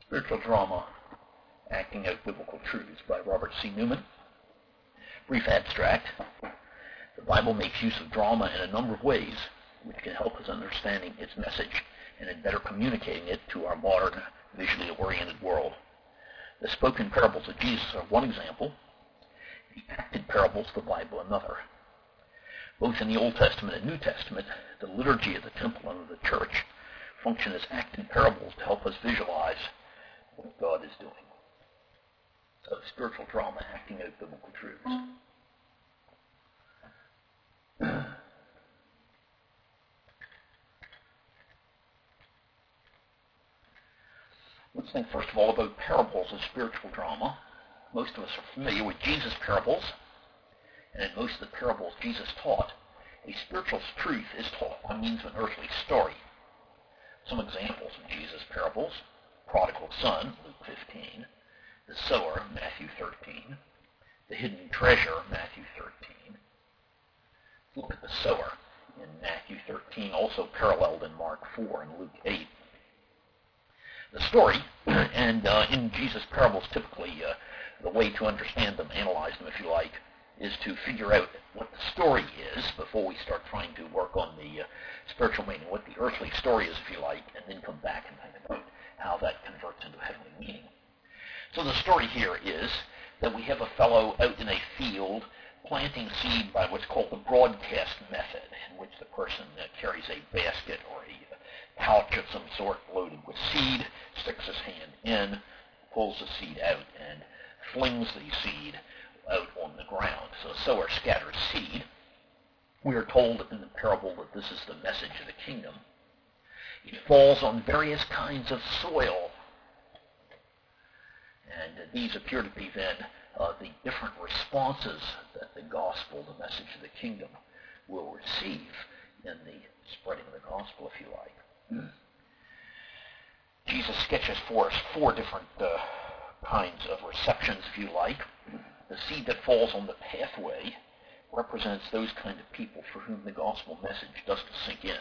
Spiritual Drama, Acting Out Biblical Truths by Robert C. Newman. Brief abstract. The Bible makes use of drama in a number of ways which can help us understanding its message and in better communicating it to our modern, visually oriented world. The spoken parables of Jesus are one example, the acted parables of the Bible another. Both in the Old Testament and New Testament, the liturgy of the temple and of the church function as acted parables to help us visualize what God is doing. So, spiritual drama, acting out biblical truths. Let's think first of all about parables as spiritual drama. Most of us are familiar with Jesus' parables, and in most of the parables Jesus taught, a spiritual truth is taught by means of an earthly story. Some examples of Jesus' parables: prodigal son, Luke 15, the sower, Matthew 13, the hidden treasure, Matthew 13. Look at the sower in Matthew 13, also paralleled in Mark 4 and Luke 8. The story, and in Jesus' parables typically, the way to understand them, analyze them if you like, is to figure out what the story is before we start trying to work on the spiritual meaning, what the earthly story is if you like, and then come back and think about how that converts into heavenly meaning. So the story here is that we have a fellow out in a field planting seed by what's called the broadcast method, in which the person carries a basket or a pouch of some sort loaded with seed, sticks his hand in, pulls the seed out, and flings the seed out on the ground. So the sower scatters seed. We are told in the parable that this is the message of the kingdom. It falls on various kinds of soil. And these appear to be then the different responses that the gospel, the message of the kingdom, will receive in the spreading of the gospel, if you like. Jesus sketches for us four different kinds of receptions, if you like. The seed that falls on the pathway represents those kind of people for whom the gospel message doesn't sink in.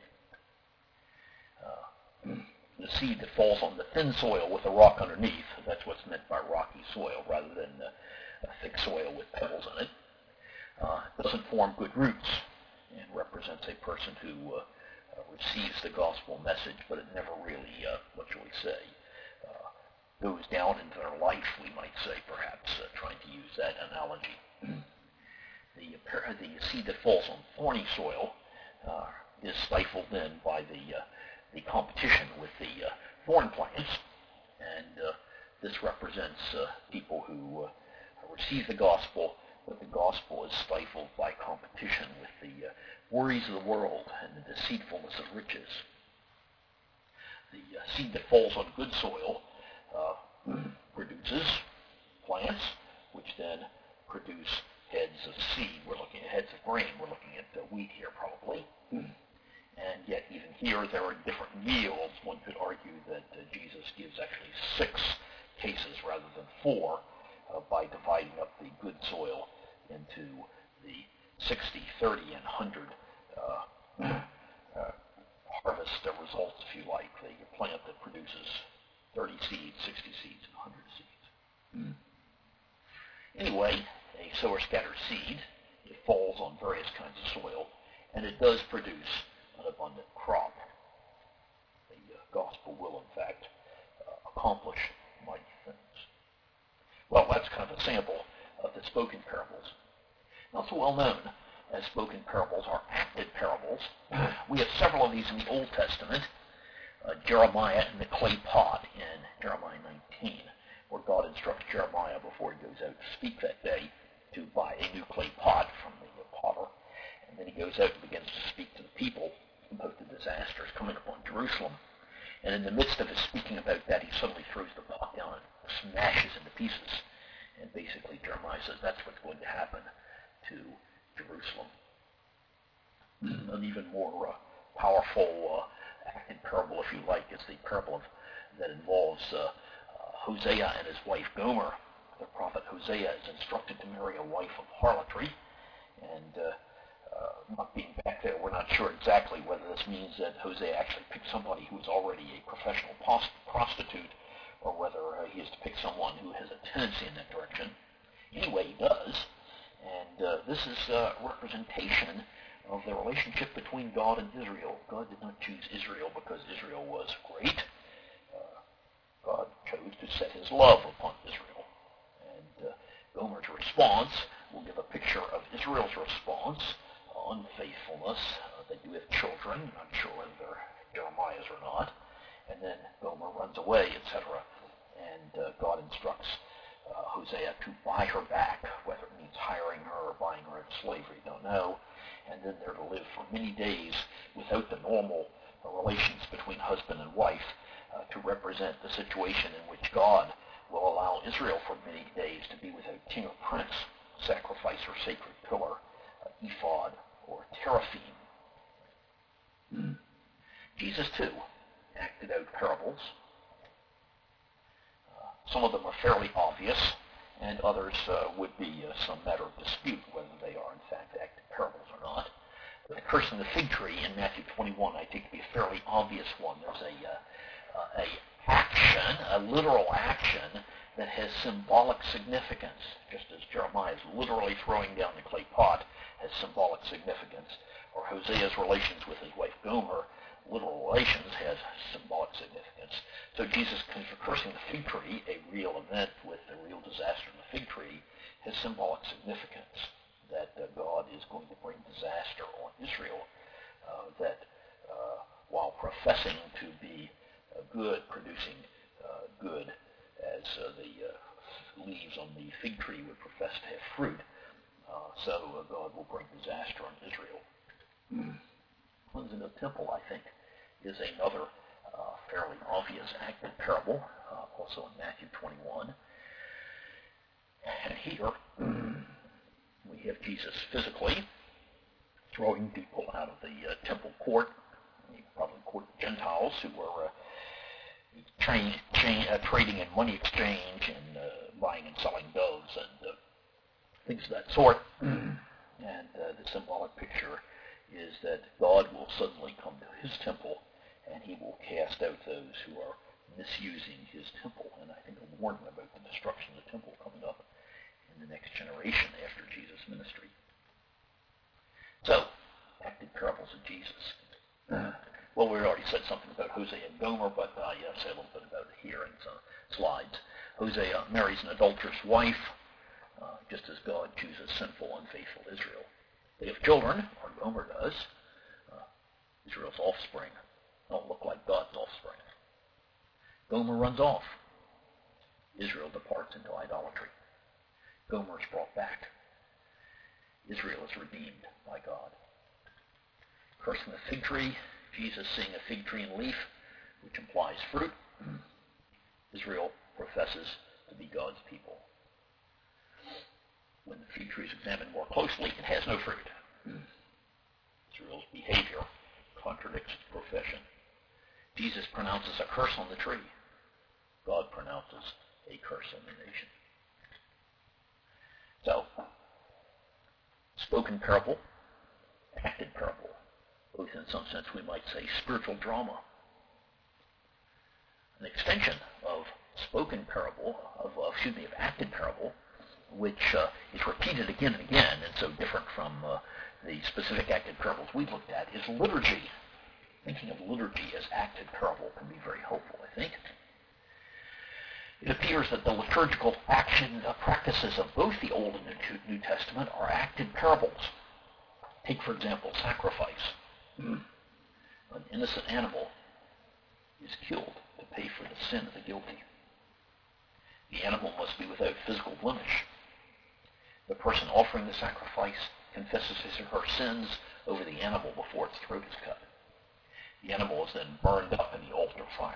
The seed that falls on the thin soil with a rock underneath, that's what's meant by rocky soil rather than a thick soil with pebbles in it, doesn't form good roots and represents a person who receives the gospel message, but it never really, what shall we say, goes down into their life, we might say, perhaps, trying to use that analogy. The seed that falls on thorny soil is stifled then by the competition with the thorn plants, and this represents people who receive the gospel, but the gospel is stifled by competition with the worries of the world and the deceitfulness of riches. The seed that falls on good soil produces plants, which then produce heads of seed. We're looking at heads of grain. We're looking at wheat here, probably. And yet, even here, there are different yields. One could argue that Jesus gives actually 6 cases rather than 4 by dividing up the good soil into the 60, 30, and 100 harvest results, if you like. The plant that produces 30 seeds, 60 seeds, and 100 seeds. Anyway, a sower scatters seed. It falls on various kinds of soil, and it does produce an abundant crop. The gospel will, in fact, accomplish mighty things. Well, that's kind of a sample of the spoken parables. Not so well known as spoken parables are acted parables. We have several of these in the Old Testament. Jeremiah and the clay pot in Jeremiah 19, where God instructs Jeremiah before he goes out to speak that day to buy a new clay pot from the potter. And then he goes out and begins to speak to the people about the disasters coming upon Jerusalem. And in the midst of his speaking about that, he suddenly throws the pot down and smashes into pieces. And basically Jeremiah says that's what's going to happen to Jerusalem. An even more powerful acted parable, if you like, is the parable that involves Hosea and his wife Gomer. The prophet Hosea is instructed to marry a wife of harlotry, and not being back there, we're not sure exactly whether this means that Hosea actually picked somebody who was already a professional prostitute, or whether he is to pick someone who has a tendency in that direction. Anyway, he does, and this is a representation of the relationship between God and Israel. God did not choose Israel because Israel was great. God chose to set his love upon Israel. And Gomer's response will give a picture of Israel's response, unfaithfulness. They do have children, not sure whether they're Jeremiah's or not. And then Gomer runs away, etc. And God instructs Hosea to buy her back, whether it means hiring her or buying her into slavery, don't know. And then they're to live for many days without the normal relations between husband and wife, to represent the situation in which God will allow Israel for many days to be without king or prince, sacrifice or sacred pillar, ephod or teraphim. Jesus, too, acted out parables. Some of them are fairly obvious, and others would be some matter of dispute whether they are in fact acted parables or not. But the curse on the fig tree in Matthew 21, I take to be a fairly obvious one. There's a literal action that has symbolic significance, just as Jeremiah is literally throwing down the clay pot has symbolic significance, or Hosea's relations with his wife Gomer, literal relations, has symbolic significance. So Jesus cursing the fig tree, a real event with a real disaster in the fig tree, has symbolic significance that God is going to bring disaster on Israel, that while professing to be good, producing good, as the leaves on the fig tree would profess to have fruit. So God will bring disaster on Israel. Cleansing the temple, I think, is another fairly obvious acted parable, also in Matthew 21. And here we have Jesus physically throwing people out of the temple court, probably court of Gentiles who were trading in money exchange and buying and selling doves and things of that sort. And the symbolic picture is that God will suddenly come to his temple and he will cast out those who are misusing his temple. And I think a warning about the destruction of the temple coming up in the next generation after Jesus' ministry. So, acted parables of Jesus. Well, we already said something about Hosea and Gomer, but I'll say a little bit about it here in some slides. Hosea marries an adulterous wife, just as God chooses sinful, unfaithful Israel. They have children, or Gomer does. Israel's offspring don't look like God's offspring. Gomer runs off. Israel departs into idolatry. Gomer is brought back. Israel is redeemed by God. Cursing the fig tree, Jesus seeing a fig tree and leaf, which implies fruit. Israel professes to be God's people. When the fig tree is examined more closely, it has no fruit. Israel's behavior contradicts its profession. Jesus pronounces a curse on the tree. God pronounces a curse on the nation. So, spoken parable, acted parable. Both in some sense we might say spiritual drama. An extension of spoken parable, of acted parable, which is repeated again and again, and so different from the specific acted parables we looked at, is liturgy. Thinking of liturgy as acted parable can be very helpful, I think. It appears that the liturgical action practices of both the Old and New Testament are acted parables. Take, for example, sacrifice. An innocent animal is killed to pay for the sin of the guilty. The animal must be without physical blemish. The person offering the sacrifice confesses his or her sins over the animal before its throat is cut. The animal is then burned up in the altar fire.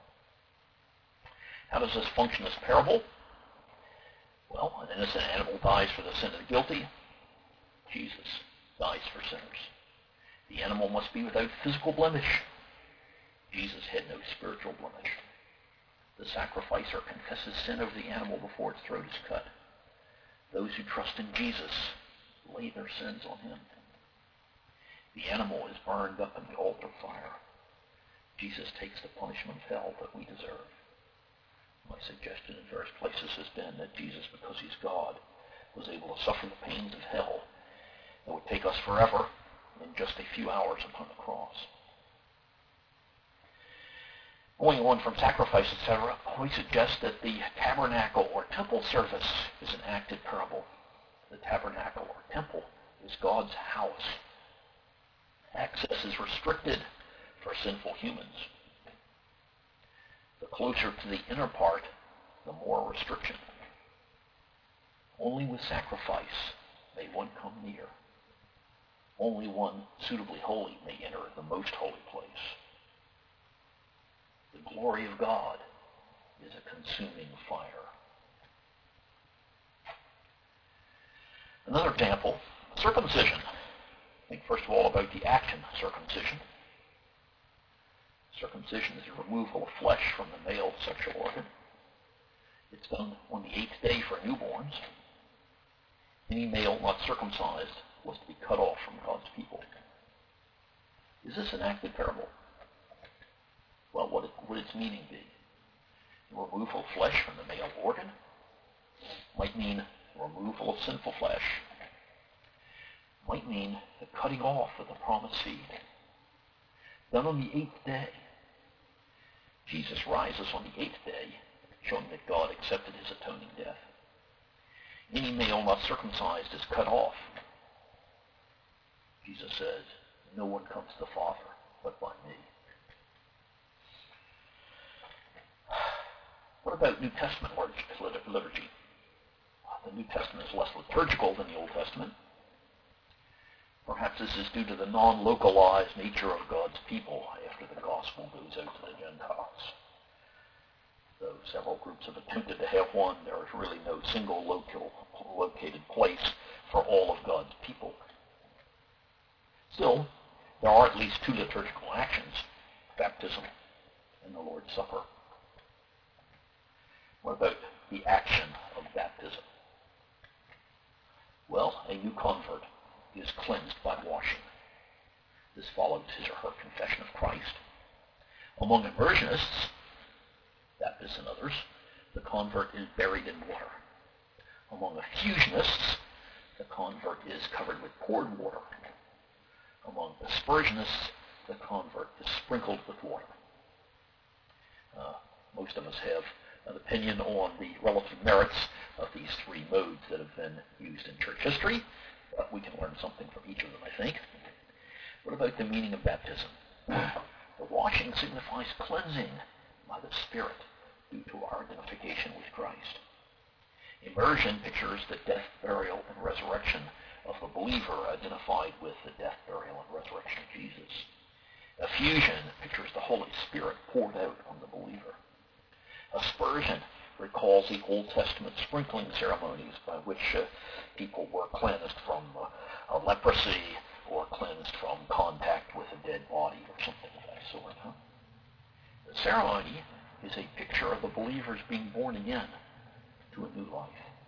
How does this function as parable? Well, an innocent animal dies for the sin of the guilty. Jesus dies for sinners. The animal must be without physical blemish. Jesus had no spiritual blemish. The sacrificer confesses sin over the animal before its throat is cut. Those who trust in Jesus lay their sins on him. The animal is burned up in the altar fire. Jesus takes the punishment of hell that we deserve. suggested in various places has been that Jesus, because he's God, was able to suffer the pains of hell that would take us forever in just a few hours upon the cross. Going on from sacrifice, etc., we suggest that the tabernacle or temple service is an acted parable. The tabernacle or temple is God's house. Access is restricted for sinful humans. The closer to the inner part, the more restriction. Only with sacrifice may one come near. Only one suitably holy may enter the most holy place. The glory of God is a consuming fire. Another example, circumcision. Think first of all about the action circumcision. Circumcision is the removal of flesh from the male sexual organ. It's done on the 8th day for newborns. Any male not circumcised was to be cut off from God's people. Is this an acted parable? Well, what would its meaning be? The removal of flesh from the male organ might mean removal of sinful flesh. Might mean the cutting off of the promised seed. Done on the 8th day. Jesus rises on the 8th day, showing that God accepted his atoning death. Any male not circumcised is cut off. Jesus says, no one comes to the Father but by me. What about New Testament liturgy? The New Testament is less liturgical than the Old Testament. Perhaps this is due to the non-localized nature of God's people after the gospel goes out to the Gentiles. Though several groups have attempted to have one, there is really no single located place for all of God's people. Still, there are at least 2 liturgical actions, baptism and the Lord's Supper. What about the action of baptism? Well, a new convert is cleansed by washing. This follows his or her confession of Christ. Among immersionists, Baptists and others, the convert is buried in water. Among effusionists, the convert is covered with poured water. Among aspersionists, the convert is sprinkled with water. Most of us have an opinion on the relative merits of these 3 modes that have been used in church history, but we can learn something from each of them, I think. What about the meaning of baptism? The washing signifies cleansing by the Spirit due to our identification with Christ. Immersion pictures the death, burial, and resurrection of the believer identified with the death, burial, and resurrection of Jesus. Effusion pictures the Holy Spirit poured out on the believer. Aspersion recalls the Old Testament sprinkling ceremonies by which people were cleansed from leprosy or cleansed from contact with a dead body or something of that sort. The ceremony is a picture of the believers being born again to a new life.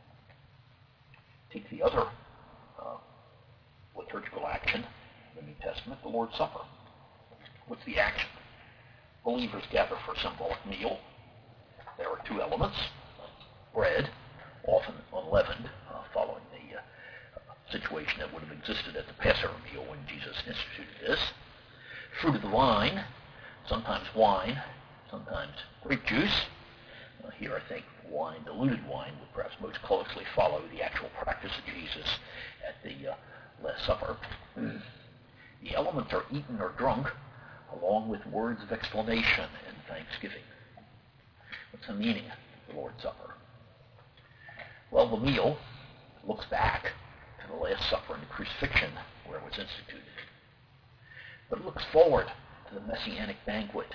Take the other liturgical action in the New Testament, the Lord's Supper. What's the action? Believers gather for a symbolic meal. There are 2 elements. Bread, often unleavened, following the situation that would have existed at the Passover meal when Jesus instituted this. Fruit of the vine, sometimes wine, sometimes grape juice. Here I think wine, diluted wine, would perhaps most closely follow the actual practice of Jesus at the Last Supper. The elements are eaten or drunk along with words of explanation and thanksgiving. What's the meaning of the Lord's Supper? Well, the meal looks back to the Last Supper and the crucifixion where it was instituted. But it looks forward to the Messianic banquet.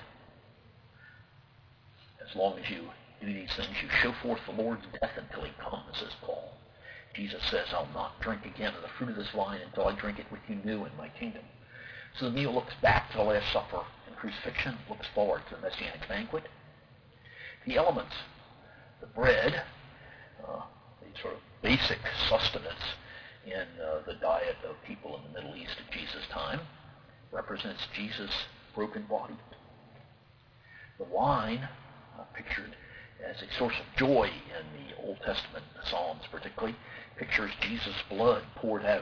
As long as you do these things, you show forth the Lord's death until he comes, says Paul. Jesus says, I'll not drink again of the fruit of this vine until I drink it with you new in my kingdom. So the meal looks back to the Last Supper and crucifixion, looks forward to the Messianic banquet. The elements, the bread, the sort of basic sustenance in the diet of people in the Middle East at Jesus' time, represents Jesus' broken body. The wine, pictured as a source of joy in the Old Testament Psalms particularly, pictures Jesus' blood poured out.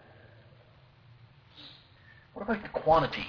What about the quantity?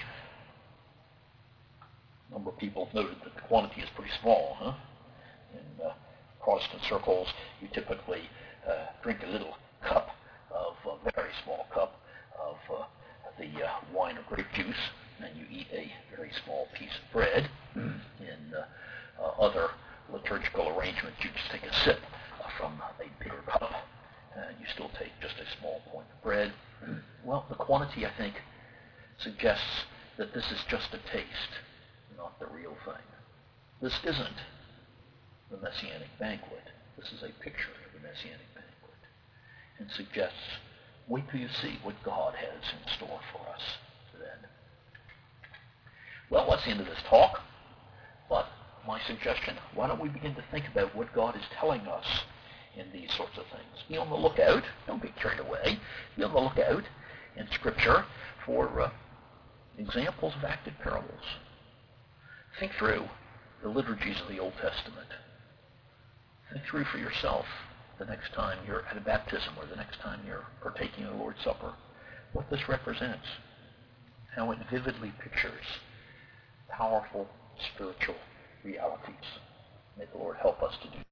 A number of people have noted that the quantity is pretty small, huh? In Protestant circles, you typically drink a little cup of, a very small cup of the wine or grape juice, and you eat a very small piece of bread. In other liturgical arrangements, you just take a sip from a bigger cup, and you still take just a small point of bread. Well, the quantity, I think, suggests that this is just a taste, not the real thing. This isn't the Messianic banquet. This is a picture of the Messianic banquet, and suggests, wait till you see what God has in store for us then. Well, that's the end of this talk, but my suggestion, why don't we begin to think about what God is telling us in these sorts of things. Be on the lookout, don't get carried away, be on the lookout in Scripture for examples of acted parables. Think through the liturgies of the Old Testament. Think through for yourself the next time you're at a baptism or the next time you're partaking of the Lord's Supper what this represents, how it vividly pictures powerful spiritual realities. May the Lord help us to do